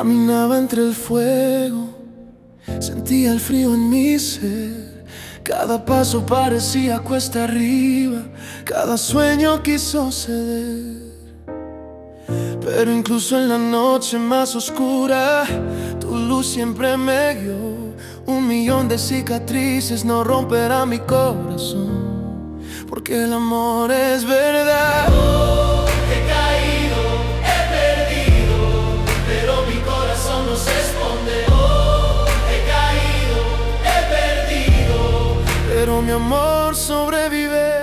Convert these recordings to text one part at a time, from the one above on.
Caminaba entre el fuego, sentía el frío en mi ser. Cada paso parecía cuesta arriba, cada sueño quiso ceder. Pero incluso en la noche más oscura, tu luz siempre me guió. 1.000.000 de cicatrices no romperá mi corazón, porque el amor es verdad. He caído, he perdido, pero mi corazón no se esconde. He caído, he perdido, pero mi amor sobrevive.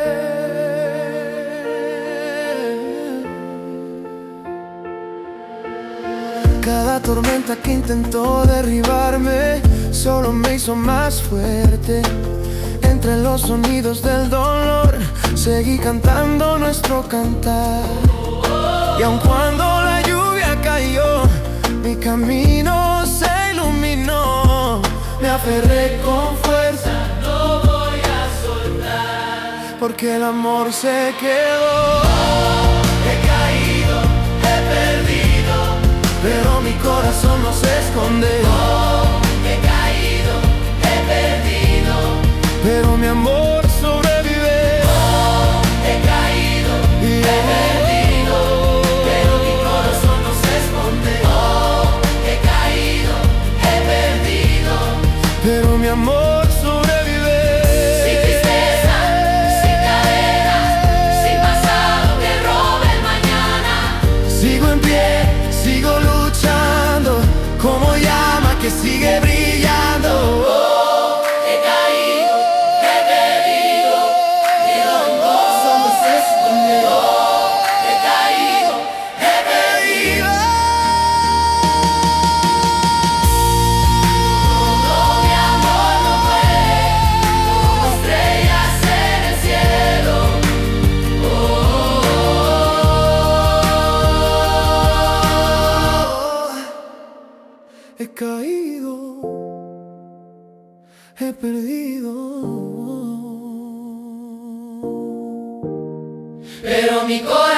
Cada tormenta que intentó derribarme solo me hizo más fuerte. Entre los sonidos del dolor seguí cantando nuestro cantar. Y aun cuando la lluvia cayó, mi camino se iluminó. Me aferré con fuerza, no voy a soltar, porque el amor se quedó. He caído, he perdido, pero mi corazón no se esconde. He caído, he perdido, pero mi amor sobrevive. He caído, he perdido, pero mi corazón no se esconde. He caído, he perdido, pero mi amor sobrevive. Sin tristeza, sin cadenas, sin pasado que robe el mañana. Sigo en pie, sigo luchando, como llama que sigue brillando. He caído, he perdido, pero mi corazón no se esconde. He caído, he perdido. Todo mi amor no muere, como estrellas en el cielo. He caído, he perdido, Pero mi corazón